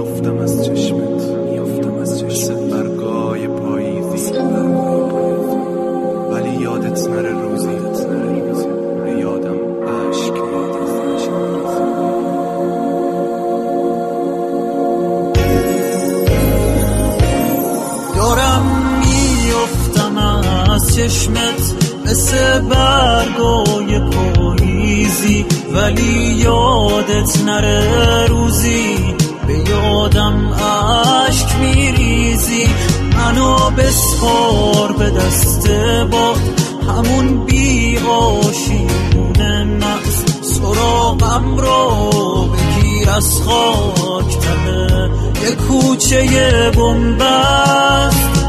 میافتم از چشمت، مثل برگای پاییزی، ولی یادت نره روزی به یادم عشق دارم میافتم از چشمت مثل برگای پاییزی، ولی یادت نره روزی به یادم عشق میریزی. منو بسپار به دست باد، همون بی آشیون مغز، سراغم رو بگیر از خاک ته یه کوچه بنبست.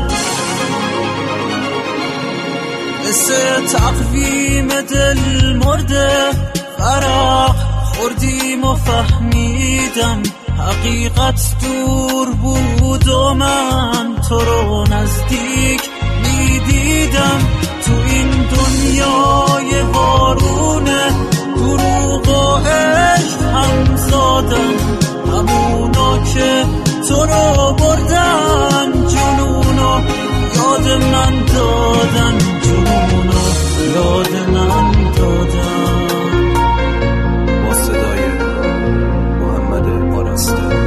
مثل تقویم دل مرده فرق خوردیم و فهمیدم حقیقت دور بود و من تو رو نزدیک میدیدم. تو این دنیای وارونه دروغ و عشق هم زادم، همونا که تو رو بردن جنونو یاد من دادن، جنونو یاد من دادن. با صدای محمد آراسته.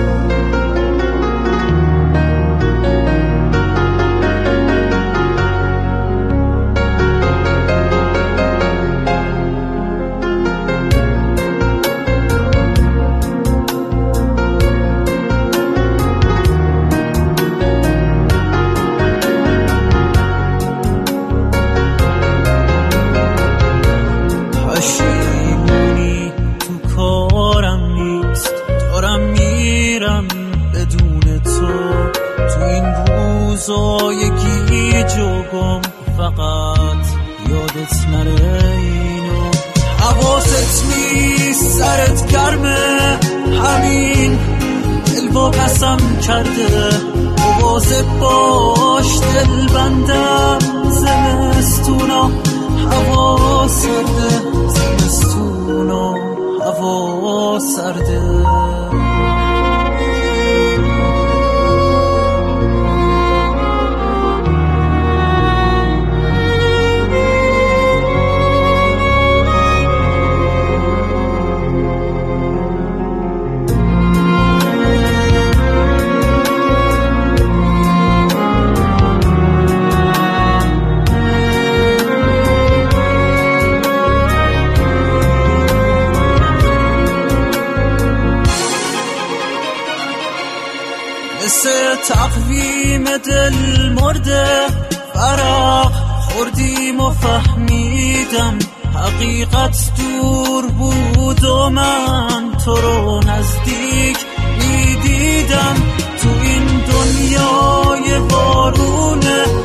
پشیمونی تو کارم نیست، دارم میرم بدون تو این روزای گیج و گم، فقط یادت نره اینو. حواست نیست سرت گرمه، همین دل با قسم کرده مواظب باش دل بندم. زمستونا هوا سرده، زمستونا هوا سرده. مثل تقویم دل مرده فرق خوردیم و فهمیدم حقیقت دور بود و من تو رو نزدیک میدیدم. تو این دنیای وارونه